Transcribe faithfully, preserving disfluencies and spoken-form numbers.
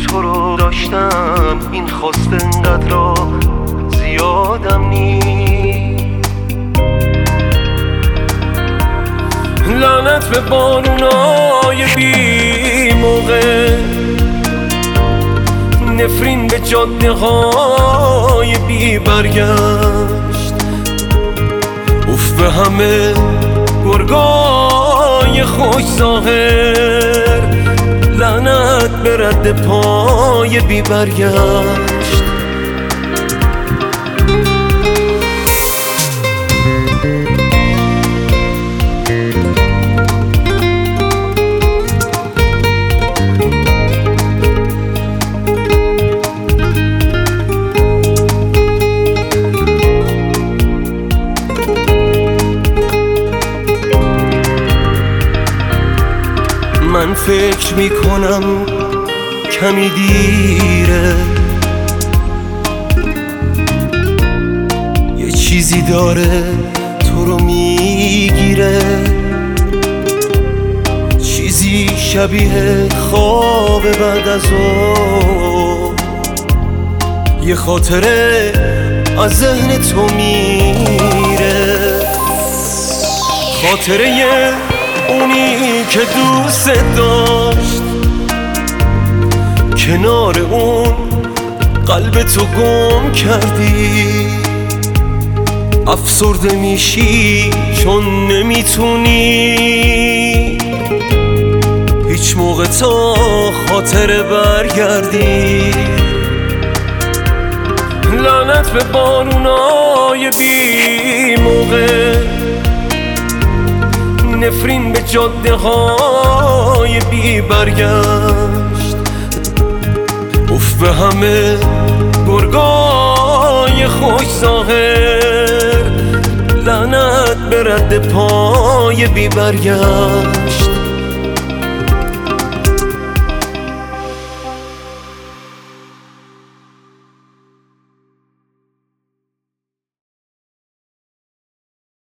تو رو داشتم، این خواست انقدر را زیادم نی. لعنت به بارونای بی موقع، نفرین به جاده های بی برگشت، اوف به همه گرگای خوش ظاهر، لعنت به رد پای بی برگشت. من فکر میکنم کمی دیره، یه چیزی داره تو رو میگیره، چیزی شبیه خواب بعد از او، یه خاطره از ذهن تو میره، خاطره اونی که دوست داشت، کنار اون قلب تو گم کردی، افسرده میشی چون نمیتونی هیچ موقع تا خاطره برگردی. لعنت به بارونای بی موقع، نفرین به جاده های بی برگشت، اوف به همه گرگای خوش ظاهر، لعنت به رد پای بی برگشت.